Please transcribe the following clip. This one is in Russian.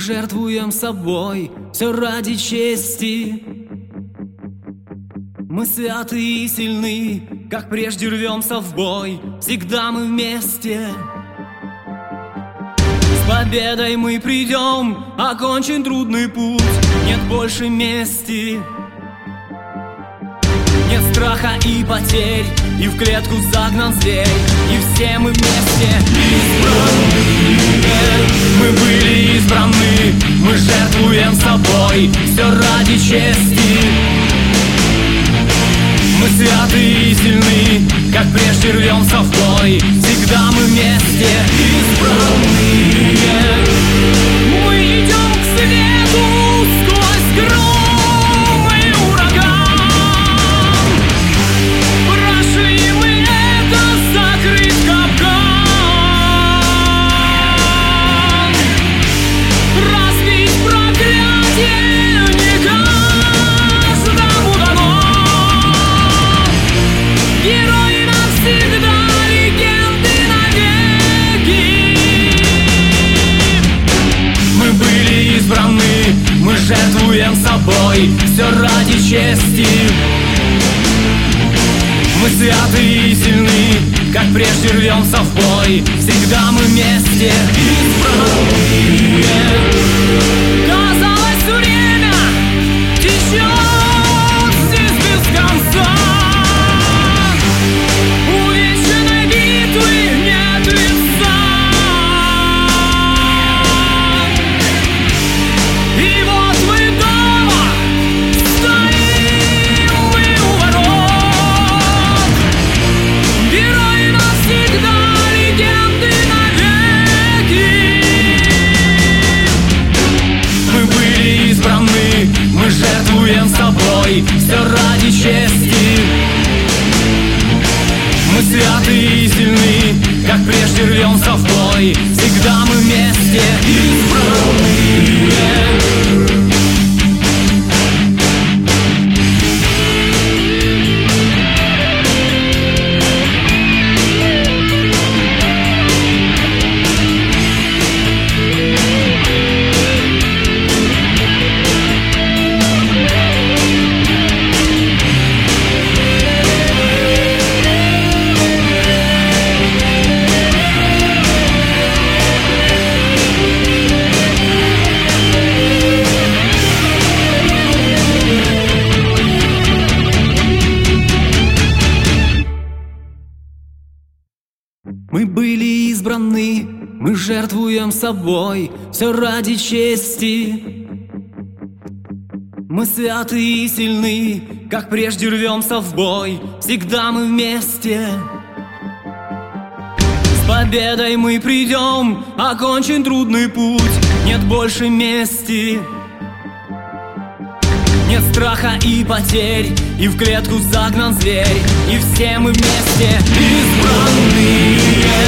жертвуем собой, все ради чести. Мы святы и сильны, как прежде рвемся в бой. Всегда мы вместе. С победой мы придем, окончен трудный путь. Нет больше мести, нет страха и потерь, и в клетку загнан зверь. И все мы вместе избранные. Мы были избраны, мы жертвуем собой, все ради чести. Мы святы и сильны, как прежде рвемся в бой. Всегда мы вместе избранные. Мы идем к свету сквозь гром и ураган. Прошли мы это, закрыт капкан. Разбить проклятие не каждому дано. Герои навсегда, легенды навеки. Мы были избраны, мы жертвуем собой, все ради чести. Мы святы и сильны, как прежде рвемся в бой. Всегда мы вместе избранные. Казалось, время течет здесь без конца. У вечной битвы нет лица. И вот мы дома стоим мы у ворот. Герои навсегда, легенды навеки. Мы были избраны, мы жертвуем собой, все ради чести. Мы святы и сильны, как прежде рвемся в бой. Всегда мы вместе избранные. Мы были избраны, мы жертвуем собой, все ради чести. Мы святы и сильны, как прежде рвемся в бой. Всегда мы вместе. С победой мы придем, окончен трудный путь. Нет больше мести, нет страха и потерь, и в клетку загнан зверь. И все мы вместе избранные.